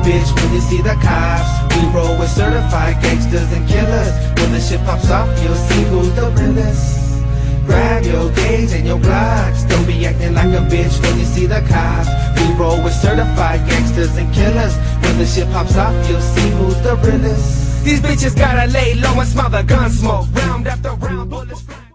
bitch when you see the cops. We roll with certified gangsters and killers. When the shit pops off, you'll see who's the realest. Grab your gauge and your blocks. Don't be acting like a bitch when you see the cops. We roll with certified gangsters and killers. When the shit pops off, you'll see who's the realest. These bitches gotta lay low and smell the gun smoke. Round after round, bullets fly.